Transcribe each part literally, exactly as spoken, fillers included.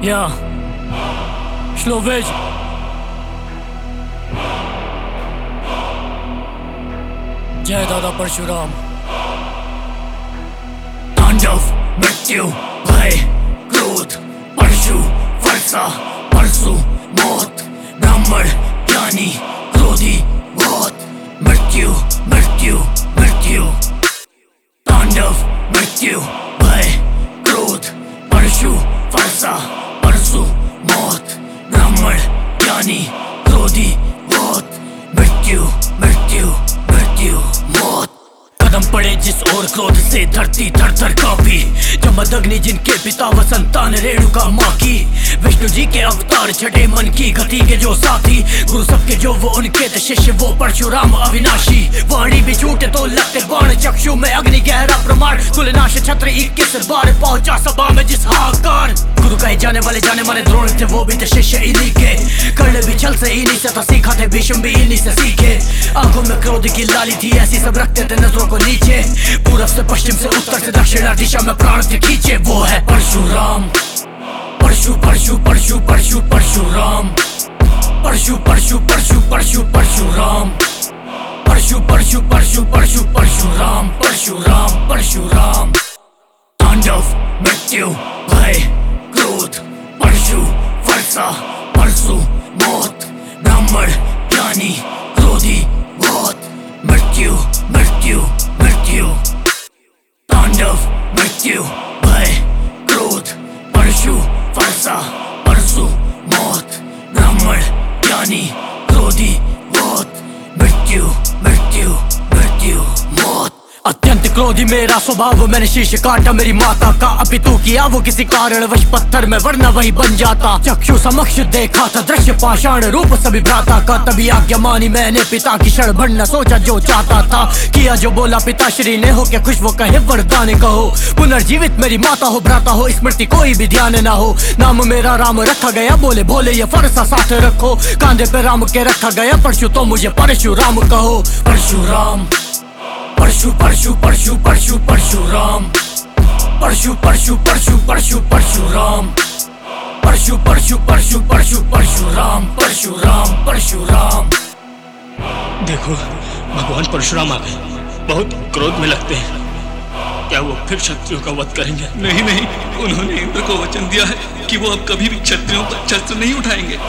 Ja, Slovej. जय दादा परशुराम। तांडव, मृत्यु, भय, क्रोध, परशु, वर्षा, परशु, मौत, ब्राह्मण, ज्ञानी, क्रोधी, बहुत, मृत्यु, मृत्यु, मृत्यु। तांडव, मृत्यु, भय, क्रोध, परशु, वर्षा, परशु, मौत, ब्राह्मण, ज्ञानी, क्रोधी, बहुत, मृत्यु, मृत्यु, मृत्यु, मौत। कदम पड़े जिस ओर क्रोध से धरती थर थर कांपी। जमद अग्नि जिनके पिता व संतान रेणुका माँ की। विष्णु जी के अवतार छठे मन की गति के जो साथी। गुरु सबके जो वो उनके थे शिष्य वो परशुराम अविनाशी। वाणी भी छूटे तो लगते बाण चक्षु में अग्नि गहरा प्रमाण। कुलनाश छत्र इक्कीस बार पहुंचा सभा में जिस हाहाकार। गुरु कहे जाने वाले जाने माने द्रोण थे वो भी थे शिष्य इन्हीं के। कर्ण भी छल से इन्हीं से था सीखा थे भीष्म भी इन्हीं से सीखे। आंखों में क्रोध की लाली थी ऐसी सब रखते थे नजरों को नीचे। पूरब से पश्चिम से उत्तर से दक्षिण दिशा में प्राण थे खींचे। वो है परशुराम। परशु परशु परशु परशु परशुराम। परशु परशु परशु परशु परशुराम। परशु परशु परशु परशु परशुराम। परशुराम परशुराम। तांडव, मृत्यु, भय, क्रोध, परशु, वर्षा, परशु, मौत, ब्राह्मण, ज्ञानी, क्रोधी, बहुत, मृत्यु, मृत्यु, मृत्यु। तांडव, मृत्यु, भय, क्रोध, परशु, वर्षा, परशु, मौत, ब्राह्मण, ज्ञानी, क्रोधी, बहुत, मृत्यु, मृत्यु, मृत्यु, मौत। अत्यंत क्रोधी मेरा स्वभाव मैंने शीश काटा मेरी माता का। अपितु किया वो किसी कारणवश पत्थर में वरना वही बन जाता। चक्षु समक्ष देखा था दृश्य पाषाण रूप सभी भ्राता का। तभी आज्ञा मानी मैंने पिता की क्षण भर न सोचा जो चाहता था। किया जो बोला पिताश्री ने हो क्या खुश वो कहे वरदान कहो। पुनर्जीवित मेरी माता हो भ्राता हो स्मृति कोई भी ध्यान न हो। नाम मेरा राम रखा गया बोले भोले ये फरसा साथ रखो। कांधे पे राम के रखा गया परशु तो मुझे परशुराम कहो। परशुराम। परशु परशु परशु परशु परशुराम। परशु परशु परशु परशु परशुराम। परशु परशु परशु परशु परशुराम। परशुराम परशुराम। देखो भगवान परशुराम आ गए। बहुत क्रोध में लगते हैं। क्या वो फिर क्षत्रियों का वध करेंगे? नहीं नहीं, उन्होंने इंद्र को वचन दिया है कि वो अब कभी भी क्षत्रियों पर शस्त्र नहीं उठाएंगे।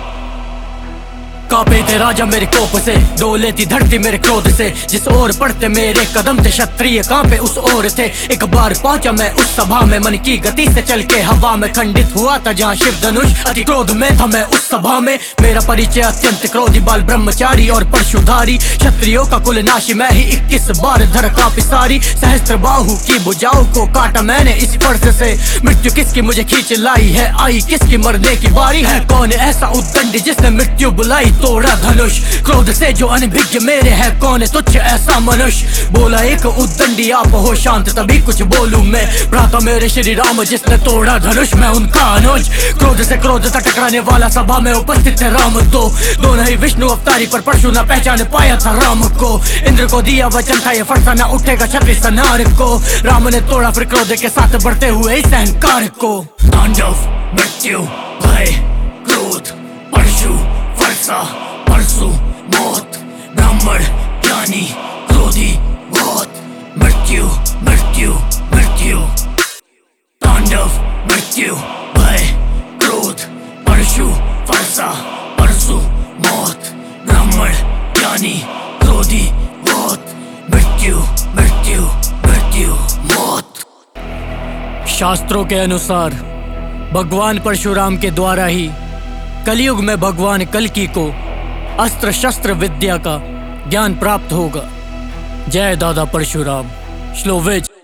कांपे थे राजा मेरे कोप से डोले थी धरती मेरे क्रोध से। जिस ओर पड़ते मेरे कदम थे क्षत्रिय कांपे उस ओर थे। एक बार पहुंचा मैं उस सभा में मन की गति से चल के हवा में खंडित हुआ था जहाँ शिव धनुष। अति क्रोध में था मैं उस सभा में। मेरा परिचय अत्यंत क्रोधी बाल ब्रह्मचारी और परशुधारी। क्षत्रियों का कुल नाशी मैं ही इक्कीस बार धर कांपी सारी। सहस्त्र बाहु की भुजाओं को काटा मैंने इस स्पर्श से। मृत्यु किसकी मुझे खींच लाई है आई किसकी मरने की बारी है। कौन ऐसा उद्दंडी जिसने मृत्यु बुलाई तोड़ा धनुष। क्रोध से जो अनभिज्ञ मेरे है कौन तुच्छ ऐसा मनुष्य। बोला एक उद्दंडी आप हो शांत तभी कुछ बोलूं मैं। भ्राता मेरे श्री राम जिसने तोड़ा धनुष मैं उनका अनुज। क्रोध से क्रोध से टकराने वाला सभा में उपस्थित थे राम दो। दोनों ही विष्णु अवतारी पर परशु न पहचान पाया था राम को। इंद्र को दिया वचन था ये फरसा न उठेगा क्षत्रिय संहार को। राम ने तोड़ा फिर क्रोध के साथ बढ़ते हुए इस अहंकार को। तांडव, मृत्यु, भय, क्रोध, परशु, वर्षा, परशु, मौत, ब्राह्मण, ज्ञानी, क्रोधी, बहुत, मृत्यु, मृत्यु, मृत्यु। तांडव, मृत्यु, भय, क्रोध, परशु, वर्षा, परशु, मौत, ब्राह्मण, ज्ञानी, क्रोधी, बहुत, मृत्यु, मृत्यु, मृत्यु, मौत। शास्त्रों के अनुसार भगवान परशुराम के द्वारा ही कलयुग में भगवान कल्कि को अस्त्र शस्त्र विद्या का ज्ञान प्राप्त होगा। जय दादा परशुराम। स्लोवेज।